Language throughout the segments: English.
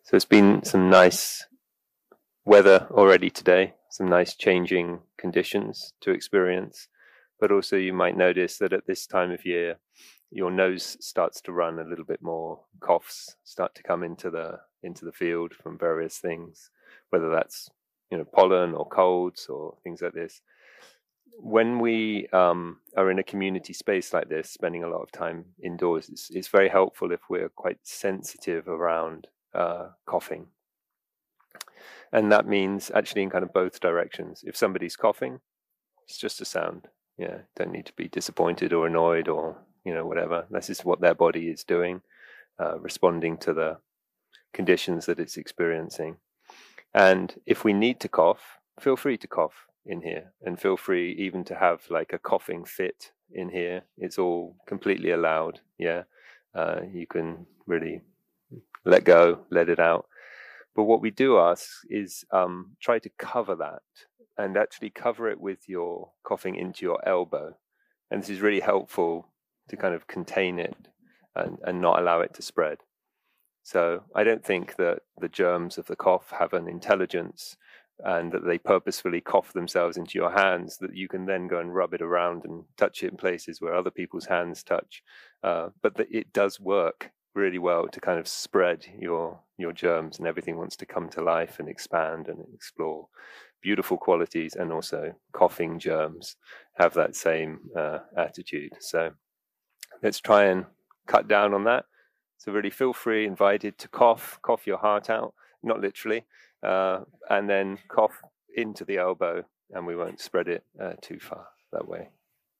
So it's been some nice weather already today, some nice changing conditions to experience. But also you might notice that at this time of year, your nose starts to run a little bit more. Coughs start to come into the field from various things, whether that's pollen or colds or things like this. When we are in a community space like this, spending a lot of time indoors, it's very helpful if we're quite sensitive around coughing. And that means actually in kind of both directions. If somebody's coughing, it's just a sound. Yeah, don't need to be disappointed or annoyed or whatever. This is what their body is doing, responding to the conditions that it's experiencing. And if we need to cough, feel free to cough in here, and feel free even to have like a coughing fit in here. It's all completely allowed. Yeah, you can really let go, let it out. But what we do ask is try to cover that, and actually cover it with your coughing into your elbow. And this is really helpful to kind of contain it and not allow it to spread. So I don't think that the germs of the cough have an intelligence and that they purposefully cough themselves into your hands, that you can then go and rub it around and touch it in places where other people's hands touch. But it does work really well to kind of spread your germs, and everything wants to come to life and expand and explore beautiful qualities. And also coughing germs have that same attitude. So let's try and cut down on that. So really feel free, invited to cough your heart out, not literally, and then cough into the elbow, and we won't spread it too far that way.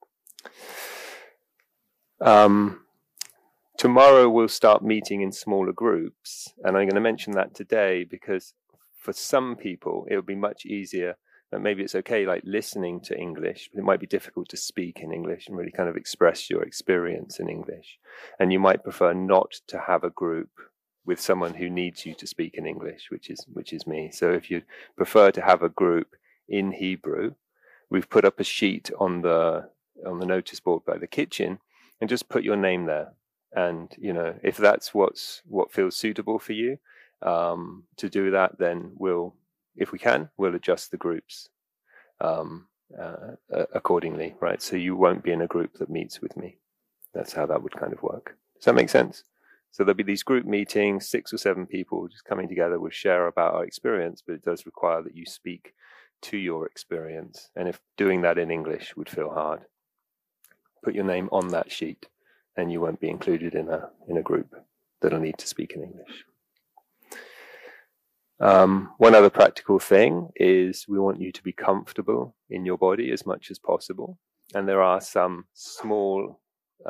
Tomorrow we'll start meeting in smaller groups, and I'm going to mention that today because for some people it would be much easier. Maybe it's okay like listening to English, but it might be difficult to speak in English and really kind of express your experience in English. And you might prefer not to have a group with someone who needs you to speak in English, which is me. So if you prefer to have a group in Hebrew, we've put up a sheet on the notice board by the kitchen, and just put your name there. And if that's what feels suitable for you to do that, then we'll adjust the groups accordingly, right? So you won't be in a group that meets with me. That's how that would kind of work. Does that make sense? So there'll be these group meetings, 6 or 7 people just coming together. We'll share about our experience, but it does require that you speak to your experience. And if doing that in English would feel hard, put your name on that sheet, and you won't be included in a group that'll need to speak in English. One other practical thing is we want you to be comfortable in your body as much as possible. And there are some small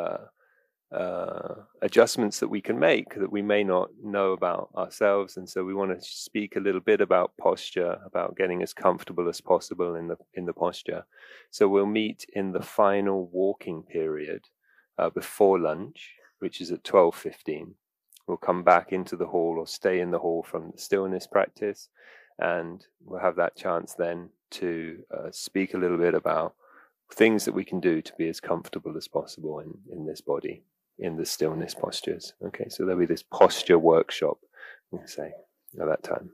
adjustments that we can make that we may not know about ourselves. And so we want to speak a little bit about posture, about getting as comfortable as possible in the posture. So we'll meet in the final walking period before lunch, which is at 12:15. We'll come back into the hall or stay in the hall from the stillness practice, and we'll have that chance then to speak a little bit about things that we can do to be as comfortable as possible in this body, in the stillness postures. Okay, so there'll be this posture workshop, we say, at that time.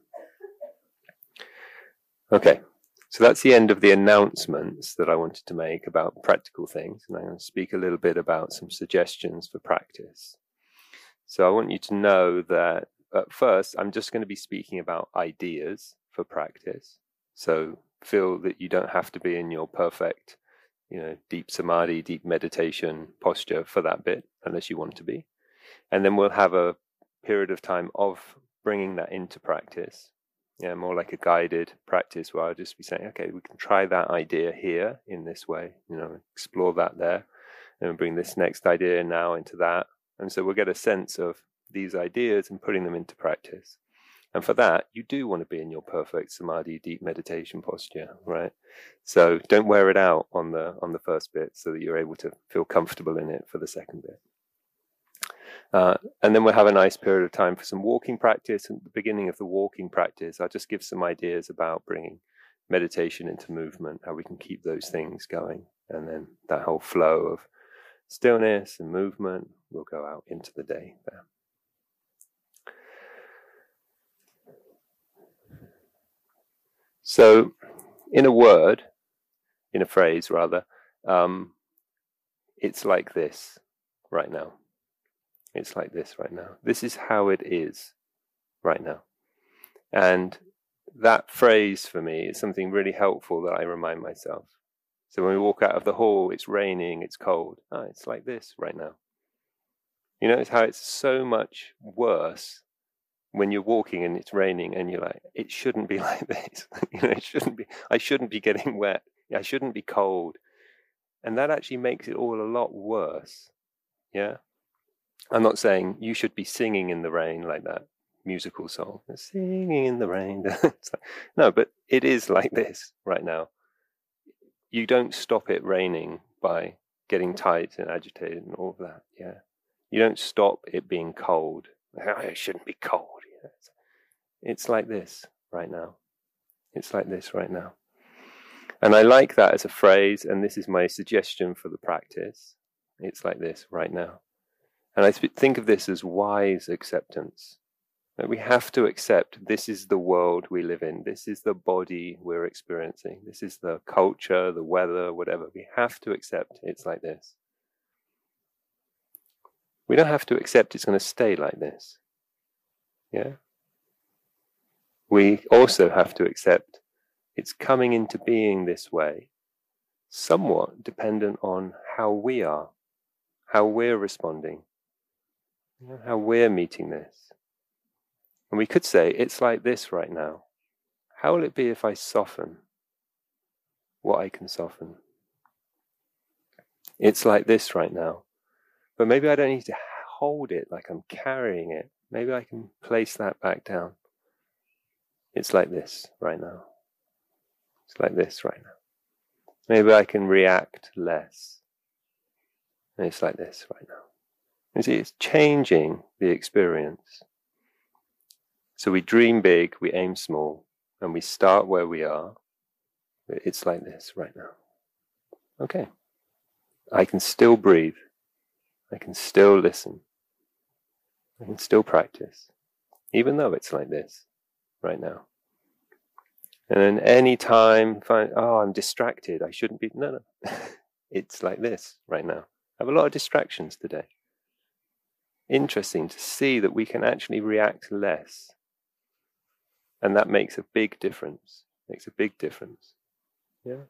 Okay, so that's the end of the announcements that I wanted to make about practical things, and I'm going to speak a little bit about some suggestions for practice. So I want you to know that at first, I'm just going to be speaking about ideas for practice. So feel that you don't have to be in your perfect, deep samadhi, deep meditation posture for that bit, unless you want to be. And then we'll have a period of time of bringing that into practice. More like a guided practice where I'll just be saying, okay, we can try that idea here in this way, explore that there, and bring this next idea now into that. And so we'll get a sense of these ideas and putting them into practice. And for that, you do want to be in your perfect samadhi, deep meditation posture, right? So don't wear it out on the first bit, so that you're able to feel comfortable in it for the second bit. And then we'll have a nice period of time for some walking practice. And at the beginning of the walking practice, I'll just give some ideas about bringing meditation into movement, how we can keep those things going. And then that whole flow of stillness and movement will go out into the day there. So in a phrase rather, it's like this right now. It's like this right now. This is how it is right now. And that phrase for me is something really helpful that I remind myself. So when we walk out of the hall, it's raining, it's cold. Oh, it's like this right now. You notice how it's so much worse when you're walking and it's raining and you're like, it shouldn't be like this. It shouldn't be. I shouldn't be getting wet. I shouldn't be cold. And that actually makes it all a lot worse. Yeah. I'm not saying you should be singing in the rain like that musical song. Singing in the rain. No, but it is like this right now. You don't stop it raining by getting tight and agitated and all of that. Yeah. You don't stop it being cold. It shouldn't be cold. It's like this right now. It's like this right now. And I like that as a phrase, and this is my suggestion for the practice. It's like this right now. And I think of this as wise acceptance. That we have to accept this is the world we live in. This is the body we're experiencing. This is the culture, the weather, whatever. We have to accept it's like this. We don't have to accept it's going to stay like this. Yeah. We also have to accept it's coming into being this way, somewhat dependent on how we are, how we're responding, how we're meeting this. And we could say, it's like this right now. How will it be if I soften what I can soften? It's like this right now. But maybe I don't need to hold it like I'm carrying it. Maybe I can place that back down. It's like this right now. It's like this right now. Maybe I can react less. And it's like this right now. You see, it's changing the experience. So we dream big, we aim small, and we start where we are. It's like this right now. Okay. I can still breathe. I can still listen. I can still practice, even though it's like this right now. And then any time, I'm distracted, I shouldn't be. No. It's like this right now. I have a lot of distractions today. Interesting to see that we can actually react less. And that makes a big difference. Makes a big difference. Yeah.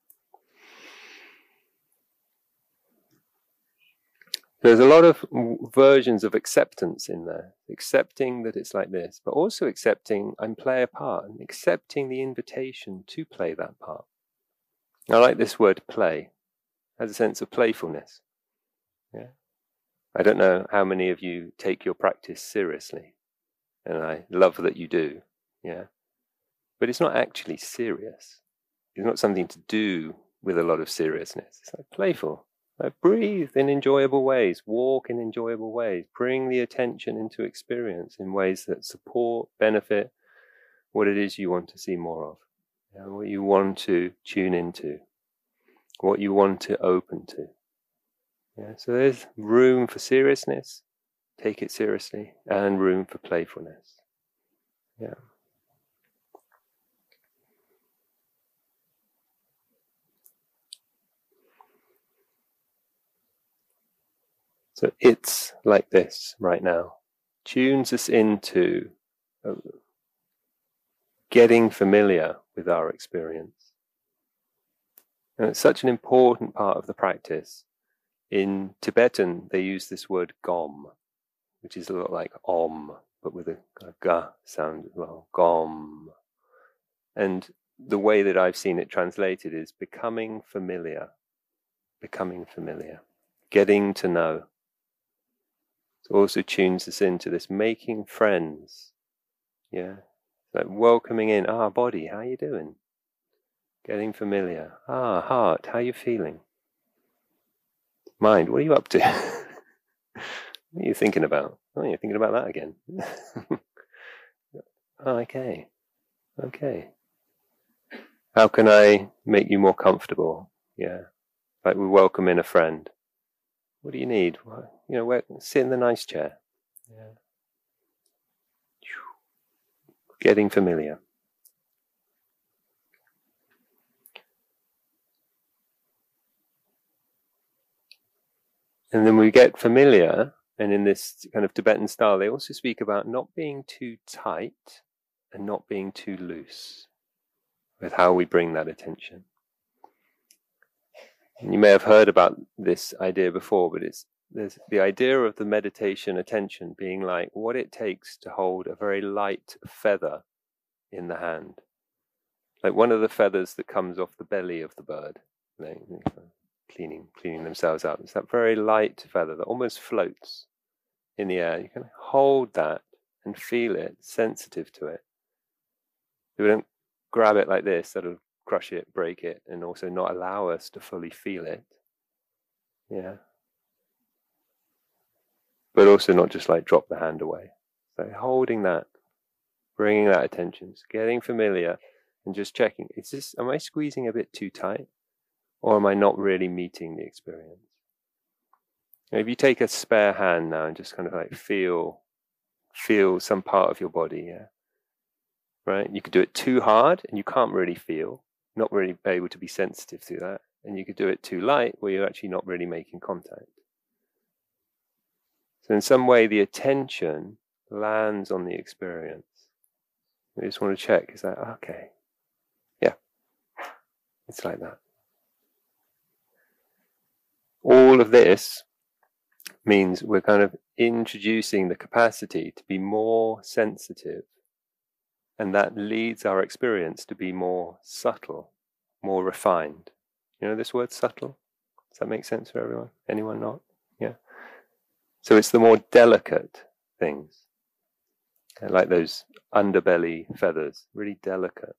There's a lot of versions of acceptance in there. Accepting that it's like this, but also accepting I play a part and accepting the invitation to play that part. I like this word play. It has a sense of playfulness. Yeah. I don't know how many of you take your practice seriously, and I love that you do. Yeah. But it's not actually serious. It's not something to do with a lot of seriousness. It's like playful. Like breathe in enjoyable ways, walk in enjoyable ways, bring the attention into experience in ways that support, benefit what it is you want to see more of, what you want to tune into, what you want to open to. Yeah, so there's room for seriousness, take it seriously, and room for playfulness. Yeah. So it's like this right now. Tunes us into getting familiar with our experience. And it's such an important part of the practice. In Tibetan, they use this word gom, which is a lot like om, but with a ga sound as well. Gom. And the way that I've seen it translated is becoming familiar. Becoming familiar. Getting to know. It also tunes us into this making friends. Yeah. Like welcoming in, body, how you doing? Getting familiar. Heart, how you feeling? Mind, what are you up to? What are you thinking about? Oh, you're thinking about that again. Okay. How can I make you more comfortable? Yeah. Like we welcome in a friend. What do you need? Sit in the nice chair. Yeah. Getting familiar. And then we get familiar, and in this kind of Tibetan style, they also speak about not being too tight and not being too loose with how we bring that attention. And you may have heard about this idea before, but there's the idea of the meditation attention being like what it takes to hold a very light feather in the hand. Like one of the feathers that comes off the belly of the bird, cleaning themselves up. It's that very light feather that almost floats in the air. You can hold that and feel it, sensitive to it. If we don't grab it like this, that'll crush it, break it, and also not allow us to fully feel it. Yeah. But also not just like drop the hand away. So holding that, bringing that attention, getting familiar, and just checking, am I squeezing a bit too tight? Or am I not really meeting the experience? If you take a spare hand now and just kind of like feel some part of your body, yeah, right? You could do it too hard and you can't really feel, not really able to be sensitive to that. And you could do it too light where you're actually not really making contact. So in some way, the attention lands on the experience. We just want to check, is that okay? Yeah, it's like that. All of this means we're kind of introducing the capacity to be more sensitive, and that leads our experience to be more subtle, more refined. You know this word subtle? Does that make sense for everyone? Anyone not? Yeah. So it's the more delicate things, like those underbelly feathers, really delicate.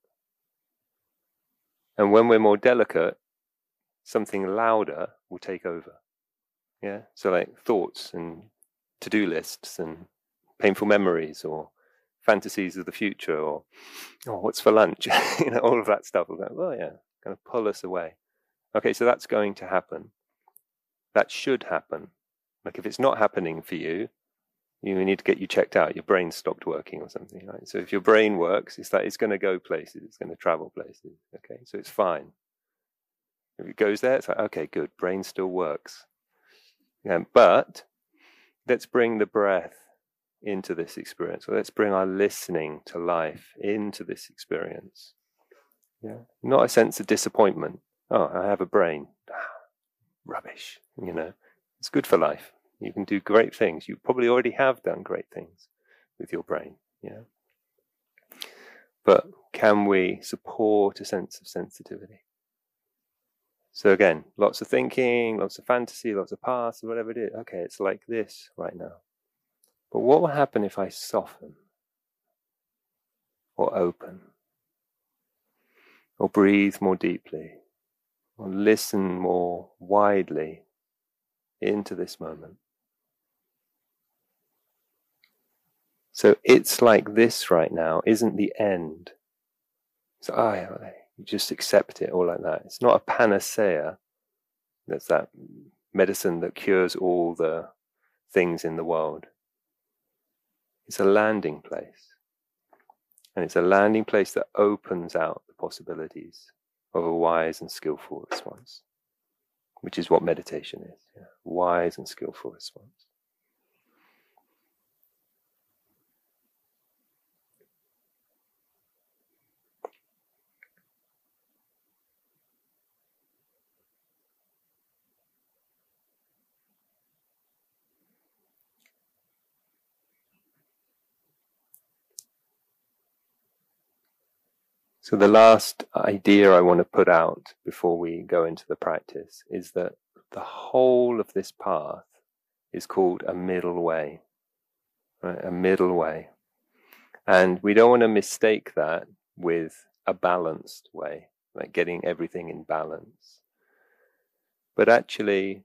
And when we're more delicate, something louder will take over. Yeah, so like thoughts and to-do lists and painful memories or fantasies of the future or what's for lunch, all of that stuff will go, well, yeah, kind of pull us away. Okay, so that's going to happen. That should happen. Like if it's not happening for you, you need to get you checked out. Your brain stopped working or something, right? So if your brain works, it's like it's going to go places, it's going to travel places. Okay, so it's fine. If it goes there, it's like, okay, good, brain still works. Yeah, but let's bring the breath into this experience. So let's bring our listening to life into this experience. Yeah, not a sense of disappointment. Oh, I have a brain. Rubbish. It's good for life. You can do great things. You probably already have done great things with your brain. Yeah. But can we support a sense of sensitivity? So again, lots of thinking, lots of fantasy, lots of past, whatever it is. Okay, it's like this right now. But what will happen if I soften or open or breathe more deeply or listen more widely into this moment? So it's like this right now isn't the end. So you just accept it all like that. It's not a panacea. That's that medicine that cures all the things in the world. It's a landing place. And it's a landing place that opens out the possibilities of a wise and skillful response, which is what meditation is. Yeah? Wise and skillful response. So the last idea I want to put out before we go into the practice is that the whole of this path is called a middle way, right? A middle way. And we don't want to mistake that with a balanced way, like getting everything in balance. But actually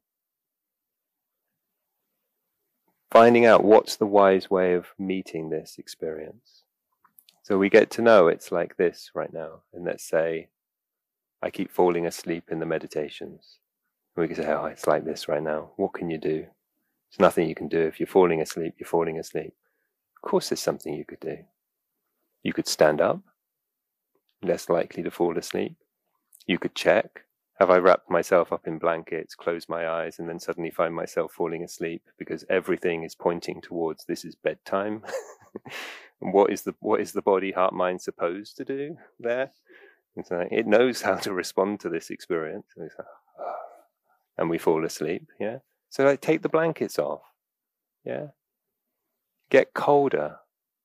finding out what's the wise way of meeting this experience. So we get to know it's like this right now. And let's say I keep falling asleep in the meditations. We can say, oh, it's like this right now. What can you do? There's nothing you can do. If you're falling asleep, you're falling asleep. Of course there's something you could do. You could stand up, less likely to fall asleep. You could check, Have I wrapped myself up in blankets, closed my eyes, and then suddenly find myself falling asleep because everything is pointing towards this is bedtime? And what is the body, heart, mind supposed to do there? It's like, it knows how to respond to this experience. And, it's like, and we fall asleep. Yeah. So like, take the blankets off. Yeah. Get colder.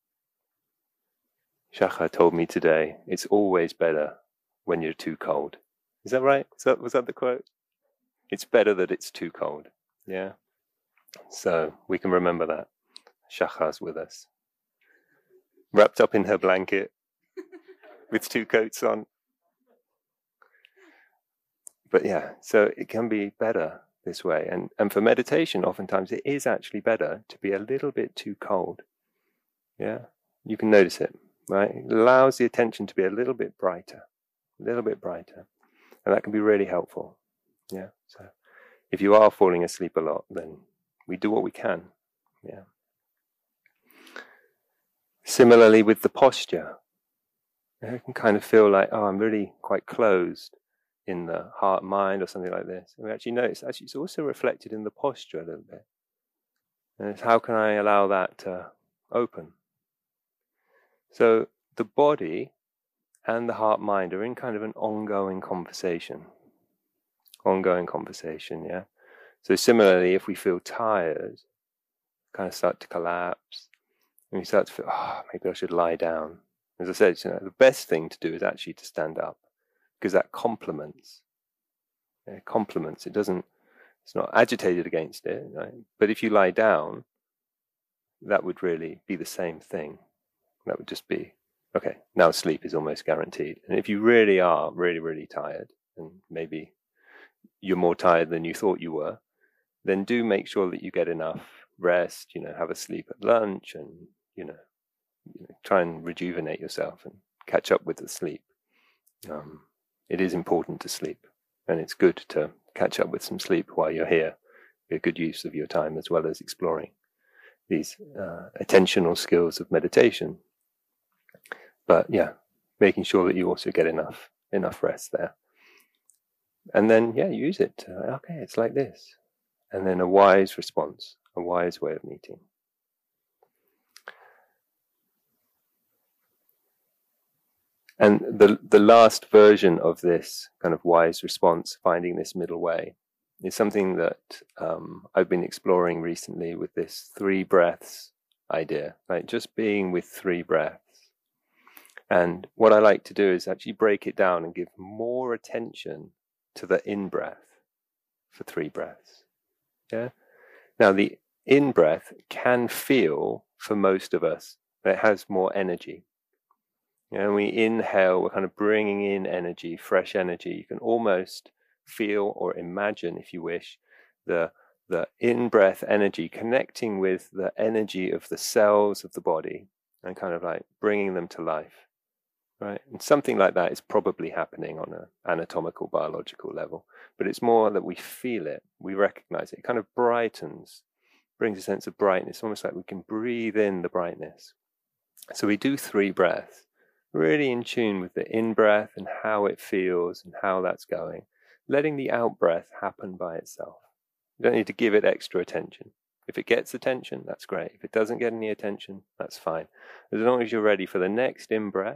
Shakha told me today, it's always better when you're too cold. Is that right? Was that the quote? It's better that it's too cold. Yeah. So we can remember that. Shakha's with us, wrapped up in her blanket with 2 coats on. But yeah, so it can be better this way. And for meditation, oftentimes it is actually better to be a little bit too cold. Yeah. You can notice it, right? It allows the attention to be a little bit brighter. And that can be really helpful. Yeah. So if you are falling asleep a lot, then we do what we can. Yeah. Similarly with the posture, you can kind of feel like, oh, I'm really quite closed in the heart, mind, or something like this. And we actually notice, actually, it's also reflected in the posture a little bit. And it's how can I allow that to open? So the body and the heart, mind are in kind of an ongoing conversation. Yeah. So similarly, if we feel tired, kind of start to collapse, and we start to feel, maybe I should lie down. As I said, the best thing to do is actually to stand up, because that complements. It complements. It's not agitated against it, right? But if you lie down, that would really be the same thing. That would just be, okay, now sleep is almost guaranteed. And if you really are really tired, and maybe you're more tired than you thought you were, then do make sure that you get enough rest, have a sleep at lunch, and, try and rejuvenate yourself and catch up with the sleep. It is important to sleep, and it's good to catch up with some sleep while you're here. Be a good use of your time, as well as exploring these attentional skills of meditation. But yeah, making sure that you also get enough rest there. And then, use it. Okay, it's like this. And then a wise response, a wise way of meeting. And the last version of this kind of wise response, finding this middle way, is something that I've been exploring recently with this 3 breaths idea, right? Just being with 3 breaths. And what I like to do is actually break it down and give more attention to the in-breath for 3 breaths. Yeah. Now, the in-breath can feel, for most of us, that it has more energy. When we inhale, we're kind of bringing in energy, fresh energy. You can almost feel or imagine, if you wish, the in-breath energy connecting with the energy of the cells of the body and kind of like bringing them to life, right? And something like that is probably happening on an anatomical, biological level, but it's more that we feel it, we recognize it. It kind of brightens, brings a sense of brightness, almost like we can breathe in the brightness. So we do 3 breaths, really in tune with the in-breath and how it feels and how that's going, letting the out-breath happen by itself. You don't need to give it extra attention. If it gets attention, that's great. If it doesn't get any attention, that's fine. As long as you're ready for the next in-breath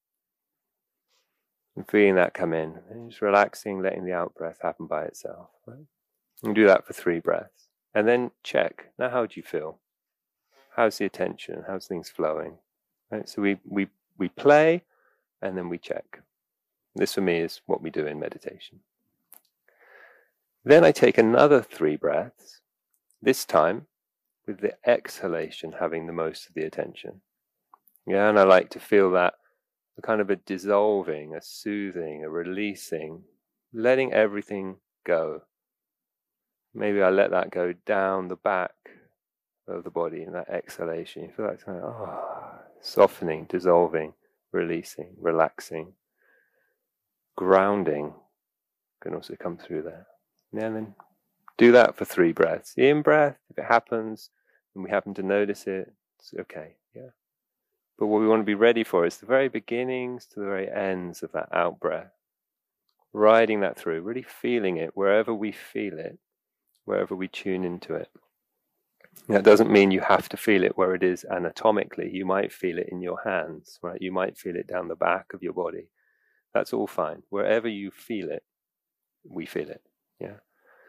and feeling that come in, and just relaxing, letting the out-breath happen by itself. Right? And do that for 3 breaths. And then check. Now, how do you feel? How's the attention? How's things flowing? Right? So we play, and then we check. This, for me, is what we do in meditation. Then I take another 3 breaths, this time with the exhalation having the most of the attention. Yeah, and I like to feel that kind of a dissolving, a soothing, a releasing, letting everything go. Maybe I let that go down the back of the body in that exhalation. You feel like kind of, softening, dissolving, releasing, relaxing. Grounding can also come through there. And then do that for 3 breaths. The in-breath, if it happens, and we happen to notice it, it's okay, yeah. But what we want to be ready for is the very beginnings to the very ends of that out-breath. riding that through, really feeling it wherever we feel it, wherever we tune into it. That doesn't mean you have to feel it where it is anatomically. You might feel it in your hands, right? You might feel it down the back of your body. That's all fine. Wherever you feel it, we feel it. Yeah.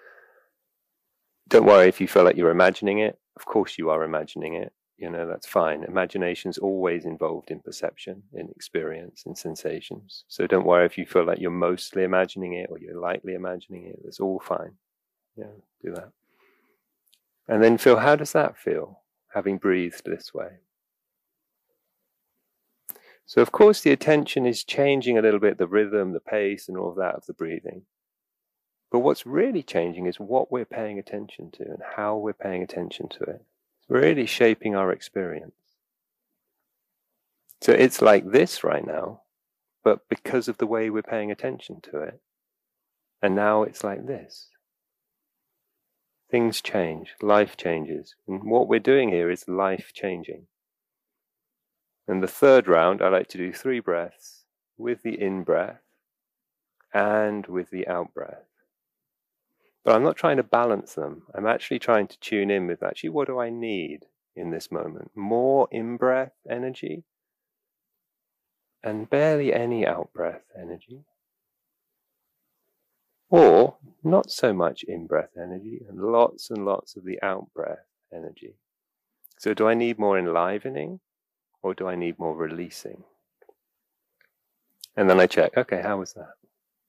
Don't worry if you feel like you're imagining it. Of course you are imagining it. That's fine. Imagination's always involved in perception, in experience, in sensations. So don't worry if you feel like you're mostly imagining it or you're lightly imagining it. That's all fine. Yeah, do that. And then feel, how does that feel, having breathed this way? So of course the attention is changing a little bit, the rhythm, the pace, and all of that of the breathing. But what's really changing is what we're paying attention to and how we're paying attention to it. It's really shaping our experience. So it's like this right now, but because of the way we're paying attention to it. And now it's like this. Things change, life changes. And what we're doing here is life changing. And the third round, I like to do 3 breaths with the in-breath and with the out-breath. But I'm not trying to balance them. I'm actually trying to tune in with actually what do I need in this moment? More in-breath energy and barely any out-breath energy. Or not so much in-breath energy and lots of the out-breath energy. So do I need more enlivening or do I need more releasing? And then I check, okay, how was that?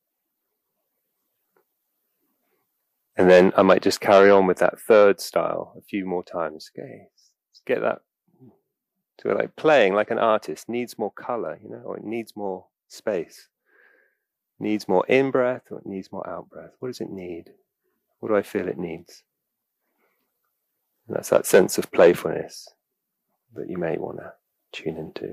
And then I might just carry on with that third style a few more times. Okay, let's get that to like playing like an artist needs more color, or it needs more space. Needs more in-breath or it needs more out-breath? What does it need? What do I feel it needs? And that's that sense of playfulness that you may want to tune into.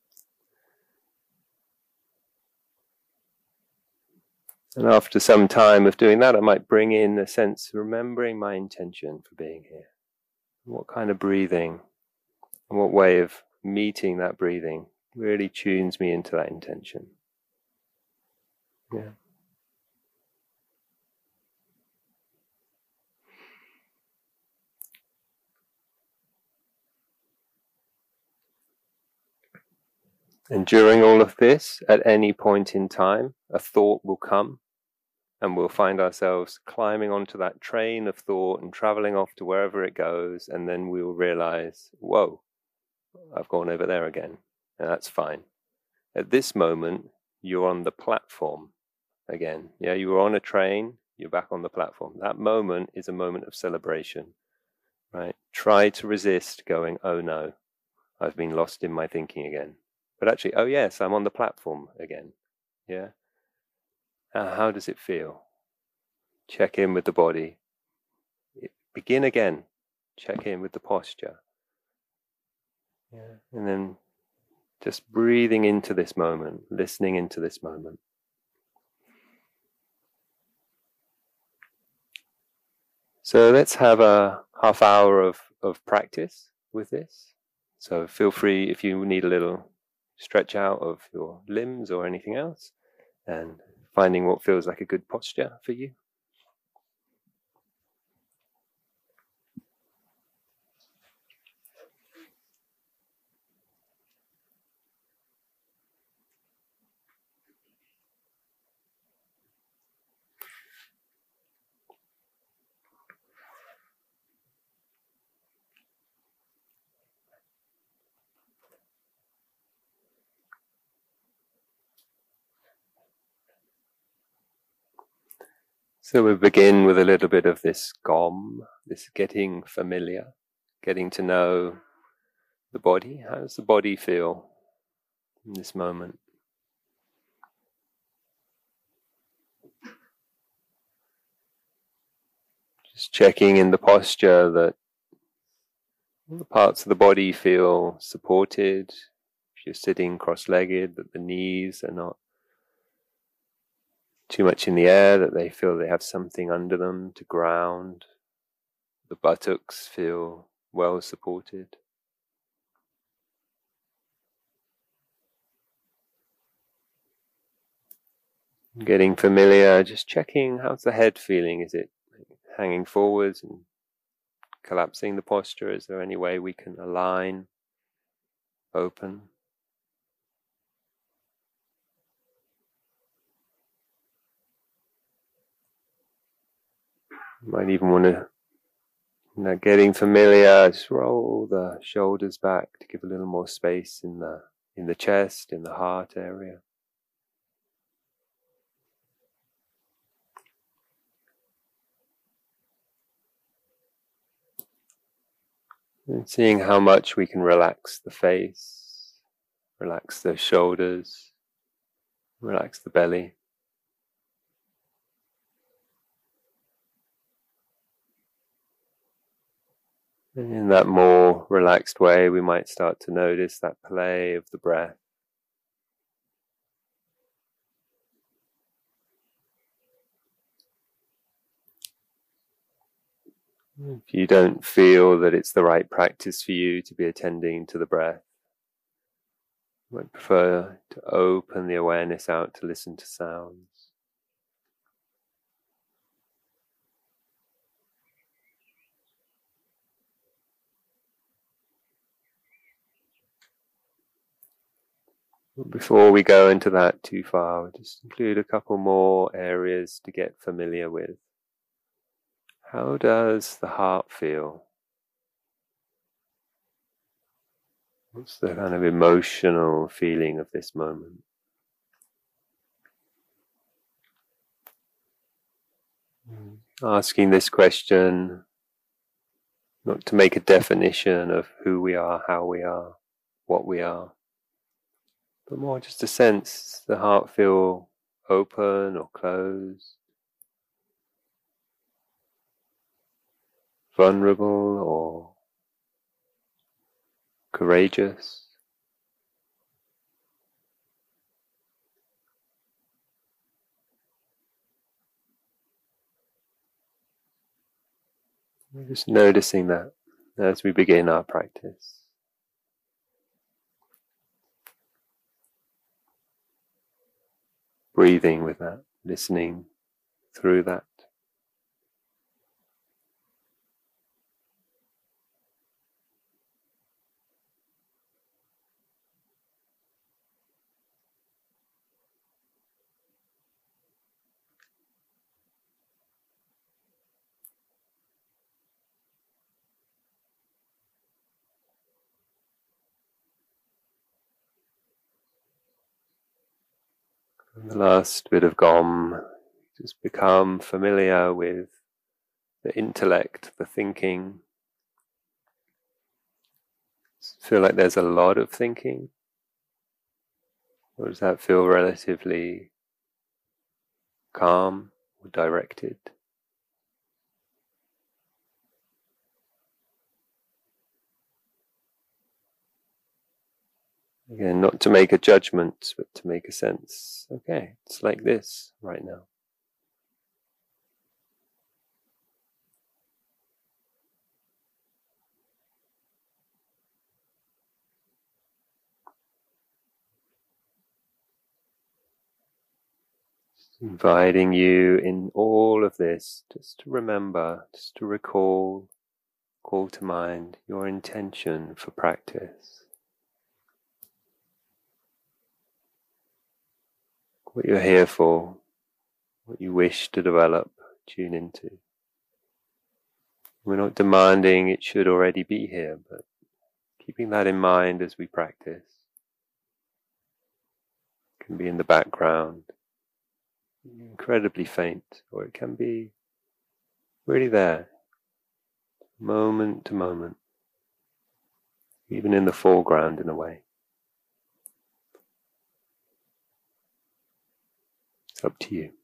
And after some time of doing that, I might bring in a sense of remembering my intention for being here. What kind of breathing and what way of meeting that breathing really tunes me into that intention. Yeah. And during all of this, at any point in time, a thought will come and we'll find ourselves climbing onto that train of thought and traveling off to wherever it goes, and then we'll realize, whoa, I've gone over there again, and that's fine. At this moment, you're on the platform again. Yeah, you were on a train, you're back on the platform. That moment is a moment of celebration, right? Try to resist going, oh no, I've been lost in my thinking again. But actually, oh yes, I'm on the platform again. Yeah. How does it feel? Check in with the body. Begin again. Check in with the posture. Yeah. And then just breathing into this moment, listening into this moment. So let's have a half hour of practice with this. So feel free if you need a little stretch out of your limbs or anything else, and finding what feels like a good posture for you. So we begin with a little bit of this gom, this getting familiar, getting to know the body. How does the body feel in this moment? Just checking in the posture that all the parts of the body feel supported. If you're sitting cross-legged, that the knees are not too much in the air, that they feel they have something under them to ground. The buttocks feel well supported. Getting familiar, just checking, how's the head feeling? Is it hanging forwards and collapsing the posture? Is there any way we can align, open? You might even want to, getting familiar, just roll the shoulders back to give a little more space in the chest, in the heart area. And seeing how much we can relax the face, relax the shoulders, relax the belly. And in that more relaxed way, we might start to notice that play of the breath. If you don't feel that it's the right practice for you to be attending to the breath, you might prefer to open the awareness out to listen to sounds. Before we go into that too far, we'll just include a couple more areas to get familiar with. How does the heart feel? What's the kind of emotional feeling of this moment? Asking this question, not to make a definition of who we are, how we are, what we are, but more just a sense, the heart feel open or closed, vulnerable or courageous. We're just noticing that as we begin our practice. Breathing with that, listening through that. And the last bit of Gom, just become familiar with the intellect, the thinking. Feel like there's a lot of thinking? Or does that feel relatively calm or directed? Again, not to make a judgment, but to make a sense. Okay, it's like this right now. Inviting you in all of this, just to remember, just to recall, call to mind your intention for practice. What you're here for, what you wish to develop, tune into. We're not demanding it should already be here, but keeping that in mind as we practice. It can be in the background, incredibly faint, or it can be really there, moment to moment, even in the foreground in a way. It's up to you.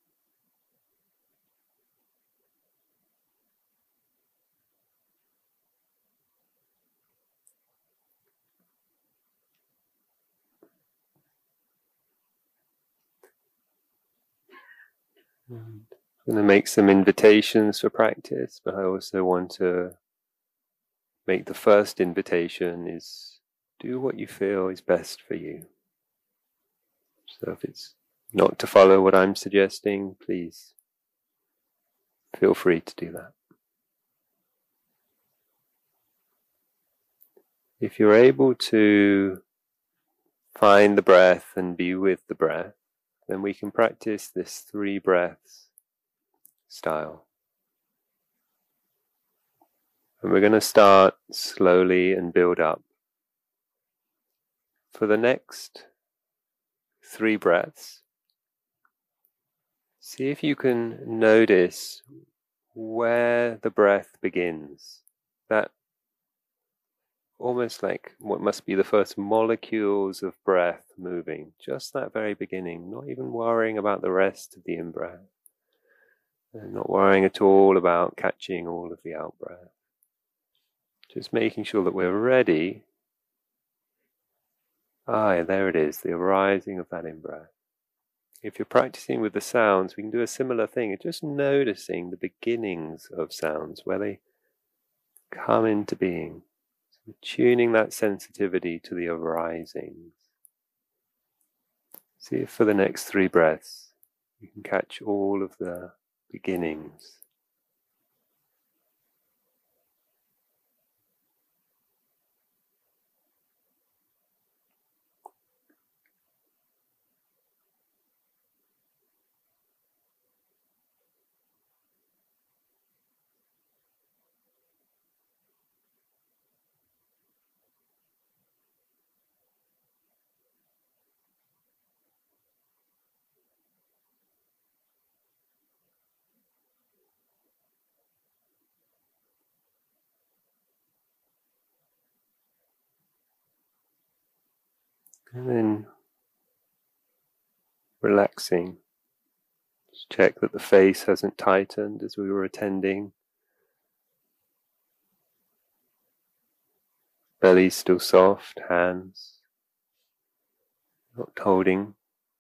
I'm going to make some invitations for practice, but I also want to make the first invitation is do what you feel is best for you. So if it's not to follow what I'm suggesting, please feel free to do that. If you're able to find the breath and be with the breath, then we can practice this 3 breaths style. And we're going to start slowly and build up. For the next 3 breaths, see if you can notice where the breath begins. That almost like what must be the first molecules of breath moving, just that very beginning, not even worrying about the rest of the in-breath, and not worrying at all about catching all of the out-breath. Just making sure that we're ready. There it is, the arising of that in-breath. If you're practicing with the sounds, we can do a similar thing. It's just noticing the beginnings of sounds, where they come into being. So tuning that sensitivity to the arisings. See if for the next 3 breaths, you can catch all of the beginnings. And then relaxing. Just check that the face hasn't tightened as we were attending. Belly's still soft, hands not holding.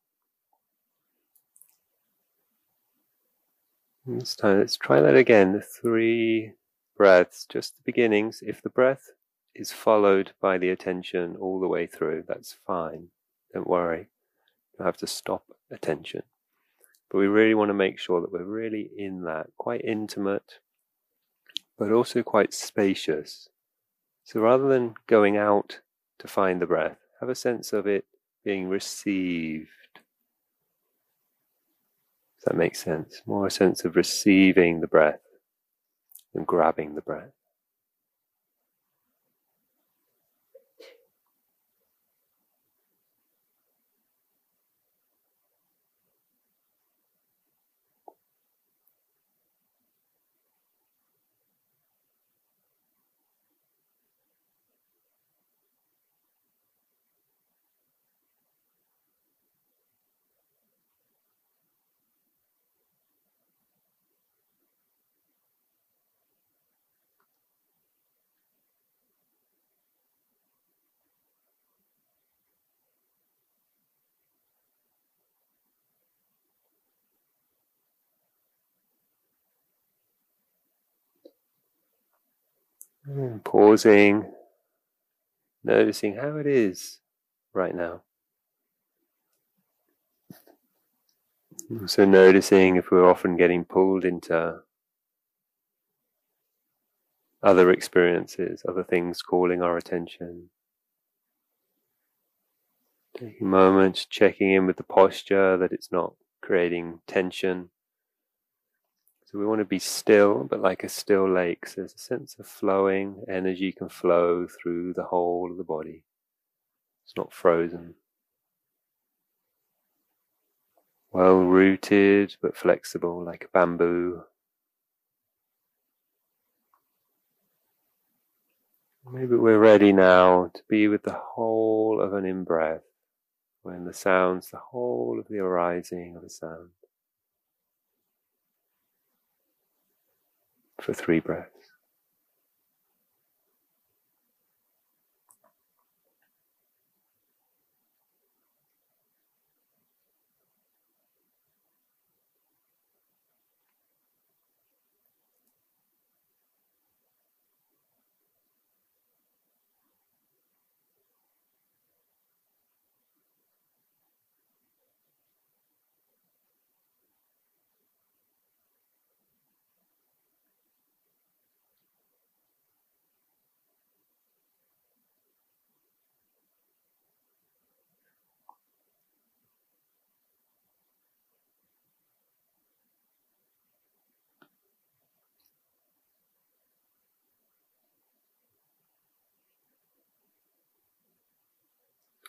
And this time, let's try that again, the 3 breaths, just the beginnings. If the breath is followed by the attention all the way through, that's fine. Don't worry. You don't have to stop attention. But we really want to make sure that we're really in that, quite intimate, but also quite spacious. So rather than going out to find the breath, have a sense of it being received. Does that make sense? More a sense of receiving the breath than grabbing the breath. Pausing, noticing how it is right now. So noticing if we're often getting pulled into other experiences, other things calling our attention. Taking a moment, checking in with the posture, that it's not creating tension. So we want to be still, but like a still lake. So there's a sense of flowing, energy can flow through the whole of the body. It's not frozen. Well rooted, but flexible, like a bamboo. Maybe we're ready now to be with the whole of an in-breath, when the sounds, the whole of the arising of a sound. For 3 breaths.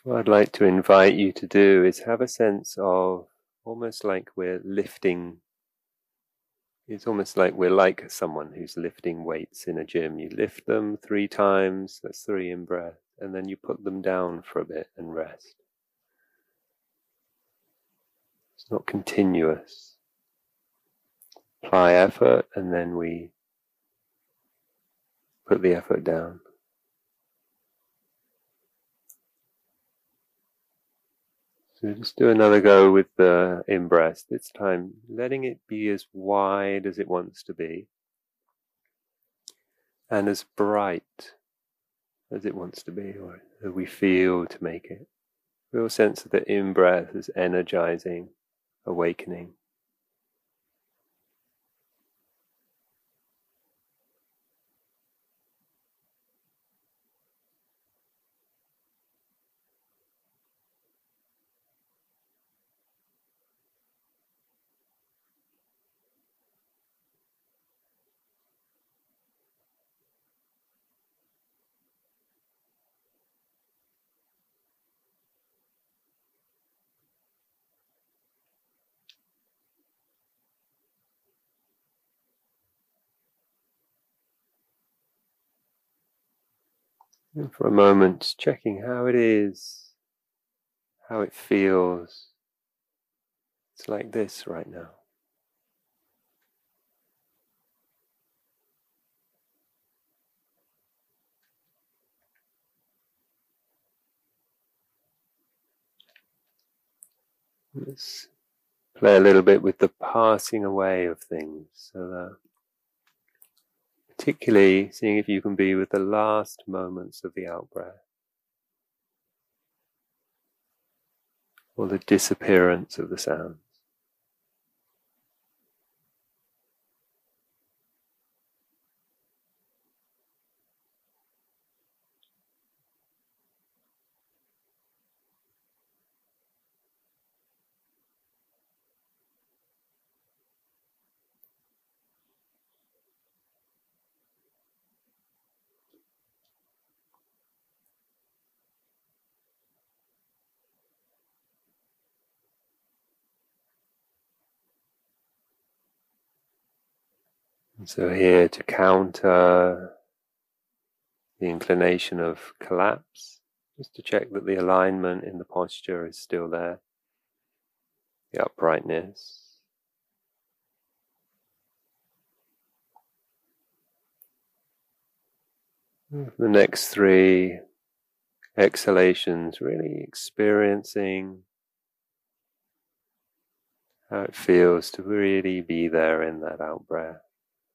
What I'd like to invite you to do is have a sense of almost like we're lifting. It's almost like we're like someone who's lifting weights in a gym. You lift them 3 times, that's 3 in breath, and then you put them down for a bit and rest. It's not continuous. Apply effort and then we put the effort down. So just do another go with the in-breath. This time, letting it be as wide as it wants to be and as bright as it wants to be, or as we feel to make it. Real sense of the in-breath as energizing, awakening. And for a moment, checking how it is, how it feels. It's like this right now. Let's play a little bit with the passing away of things. So particularly seeing if you can be with the last moments of the out-breath, or the disappearance of the sound. And so here to counter the inclination of collapse, just to check that the alignment in the posture is still there, the uprightness. The next 3 exhalations, really experiencing how it feels to really be there in that out breath.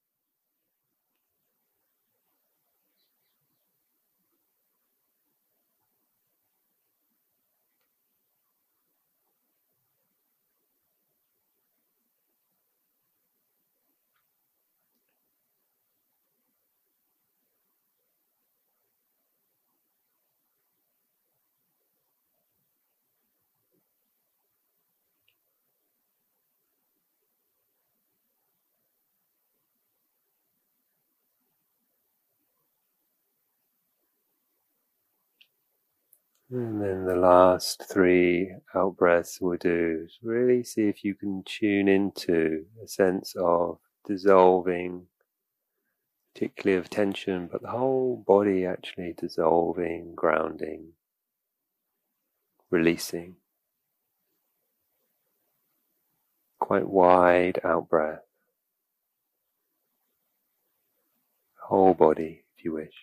And then the last 3 out breaths we'll do is really see if you can tune into a sense of dissolving, particularly of tension, but the whole body actually dissolving, grounding, releasing. Quite wide out breath. Whole body, if you wish.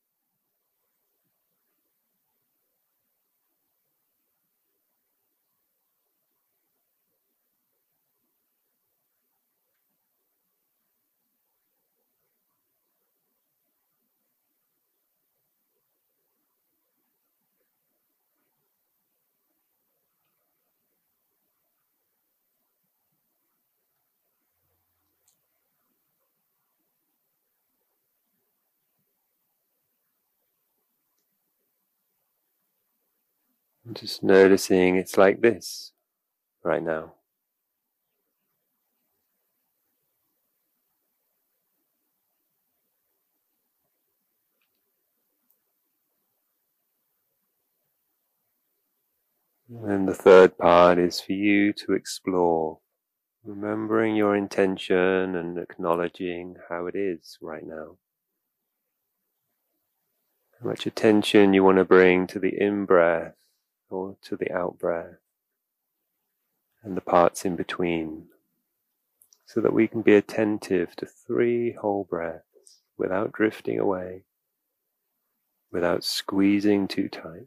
And just noticing it's like this right now. And the third part is for you to explore, remembering your intention and acknowledging how it is right now. How much attention you want to bring to the in-breath or to the out-breath and the parts in between, so that we can be attentive to 3 whole breaths without drifting away, without squeezing too tight.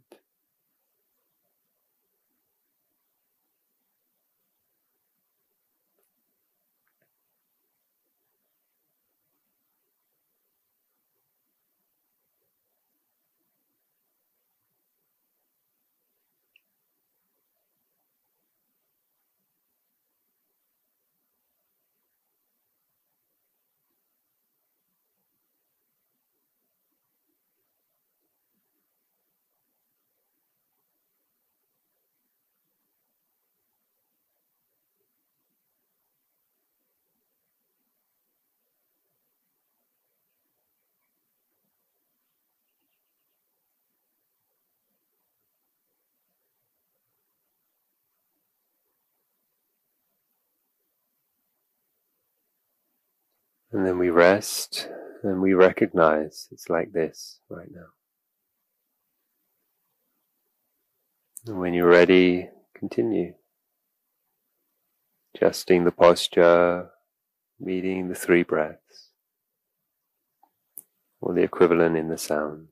And then we rest and we recognize it's like this right now. And when you're ready, continue. Adjusting the posture, meeting the 3 breaths, or the equivalent in the sounds.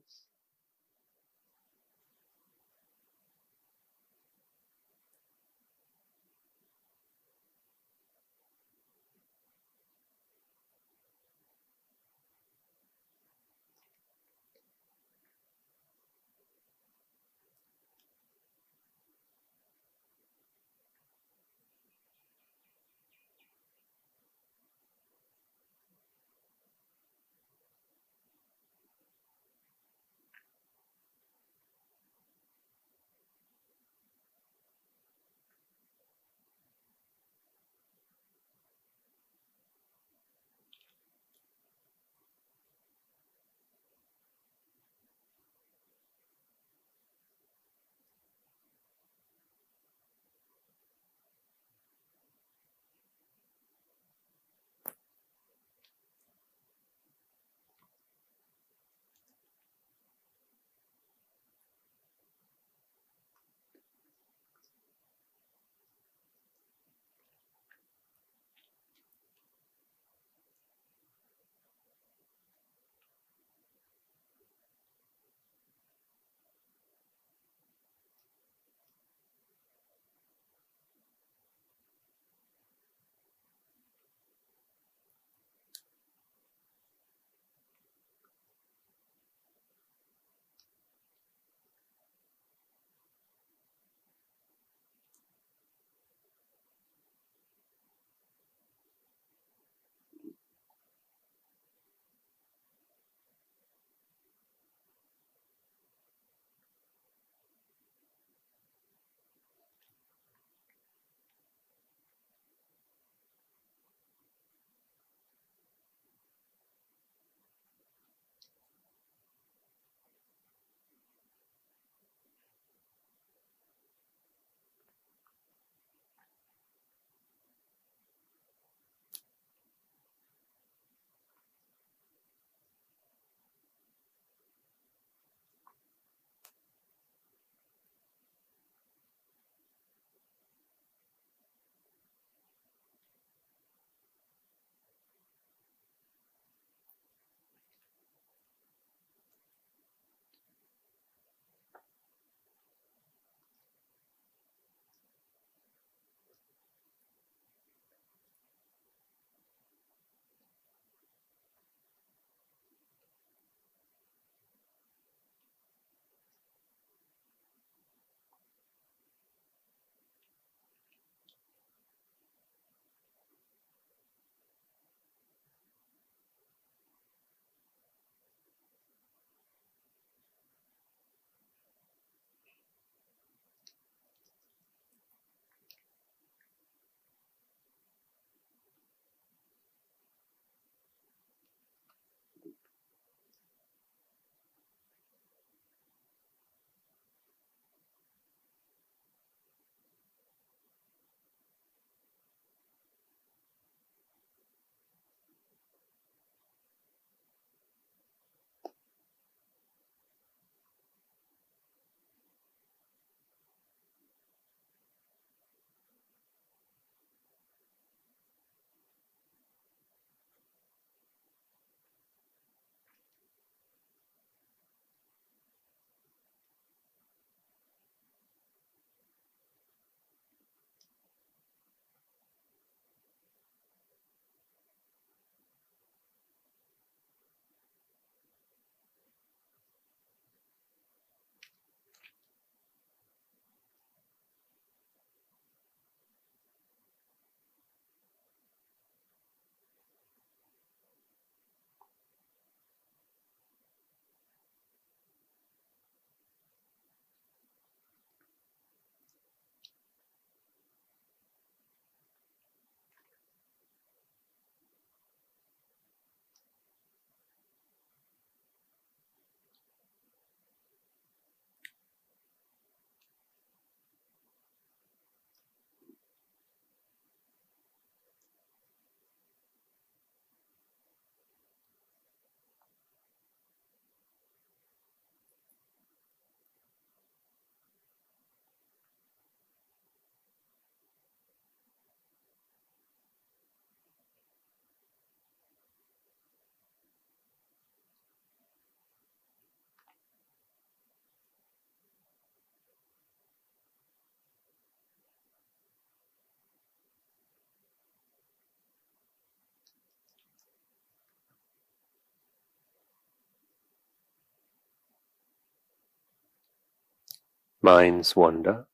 minds wander.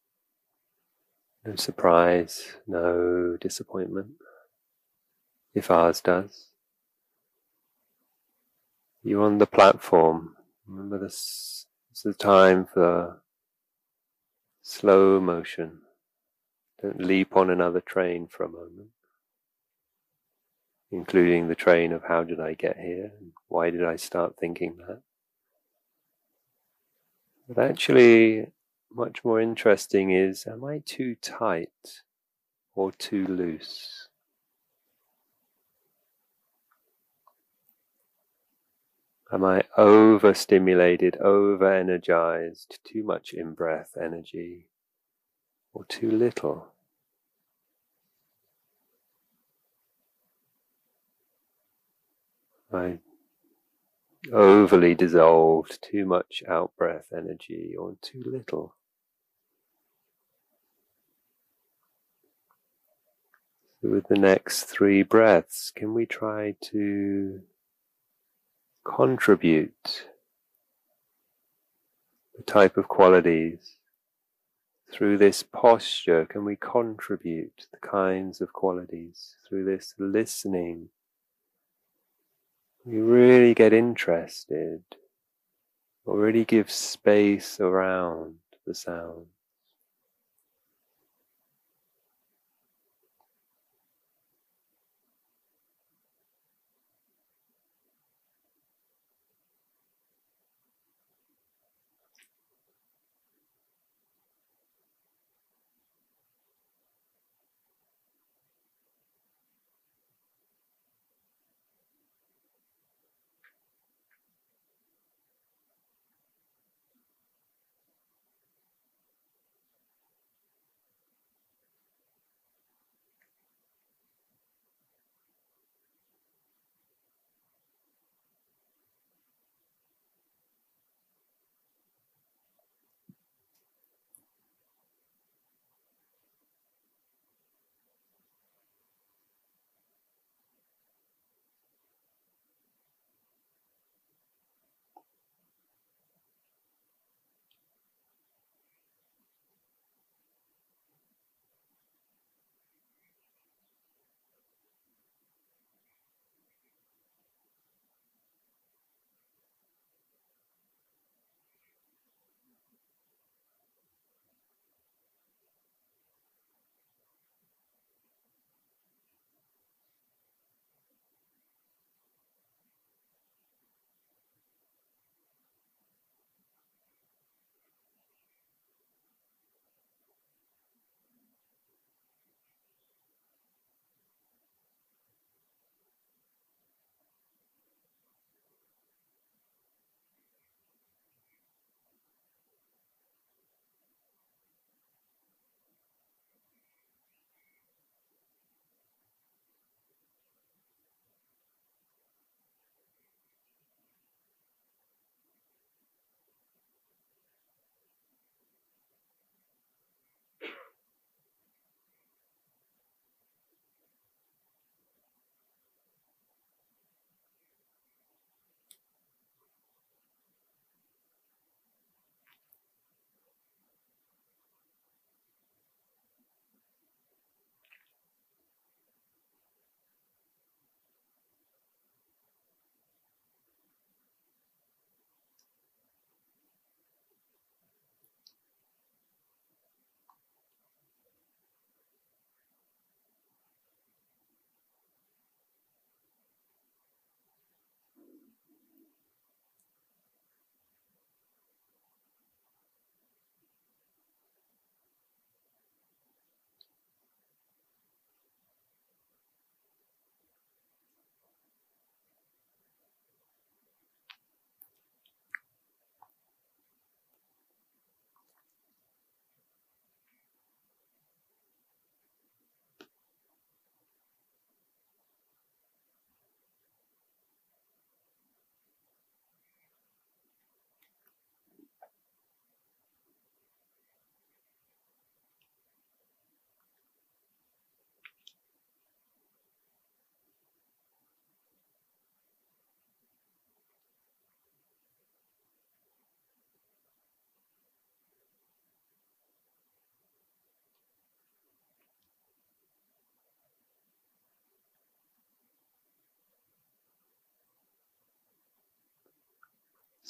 No surprise, no disappointment, if ours does. You're on the platform. Remember this is the time for slow motion. Don't leap on another train for a moment, including the train of how did I get here and why did I start thinking that. But actually, much more interesting is, am I too tight or too loose? Am I overstimulated, over-energized, too much in-breath energy, or too little? Am I overly dissolved, too much out-breath energy, or too little? So with the next 3 breaths, can we try to contribute the type of qualities through this posture? Can we contribute the kinds of qualities through this listening? We really get interested, or really give space around the sound.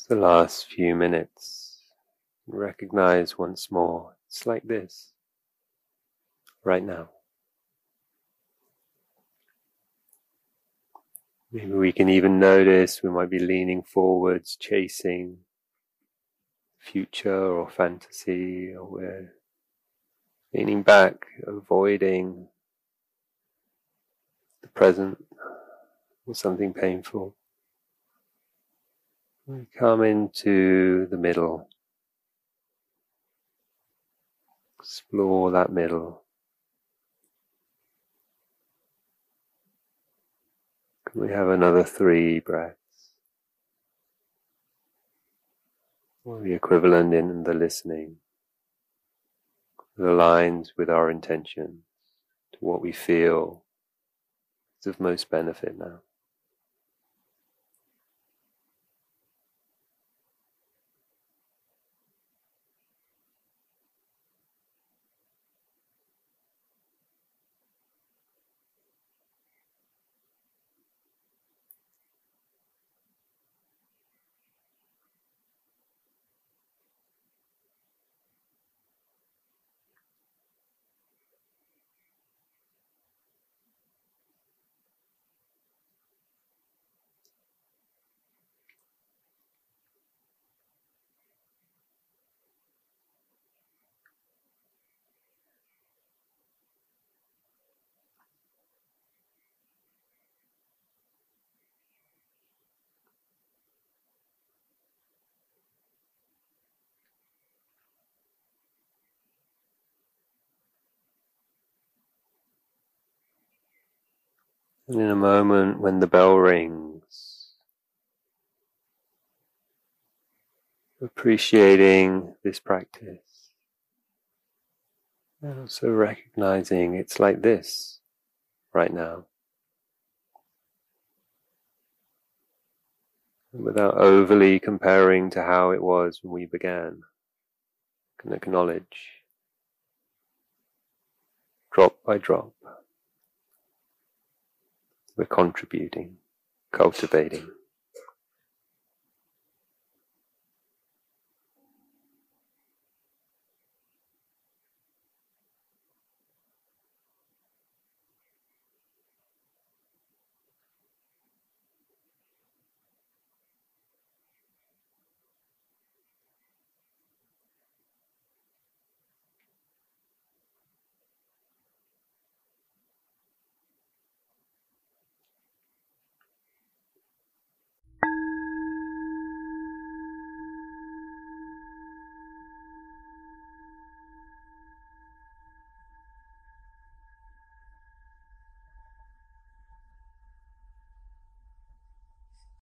The last few minutes, recognize once more, it's like this, right now. Maybe we can even notice we might be leaning forwards, chasing future or fantasy, or we're leaning back, avoiding the present or something painful. We come into the middle. Explore that middle. Can we have another 3 breaths? Or the equivalent in the listening. That aligns with our intention to what we feel is of most benefit now. And in a moment when the bell rings, appreciating this practice, and also recognizing it's like this right now. And without overly comparing to how it was when we began, can acknowledge, drop by drop, we're contributing, cultivating.